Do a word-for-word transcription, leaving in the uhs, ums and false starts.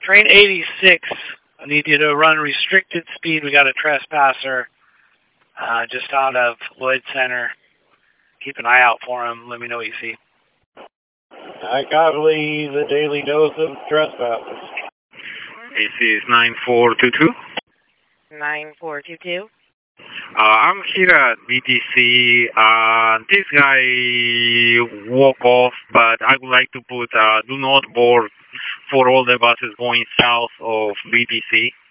Train eighty-six, I need you to run restricted speed. We got a trespasser uh, just out of Lloyd Center. Keep an eye out for him. Let me know what you see. I copy the daily dose of trespassers. This is nine four two two. nine four two two. Uh, I'm here at B T C. Uh, this guy walk off, but I would like to put uh, do not board for all the buses going south of B T C.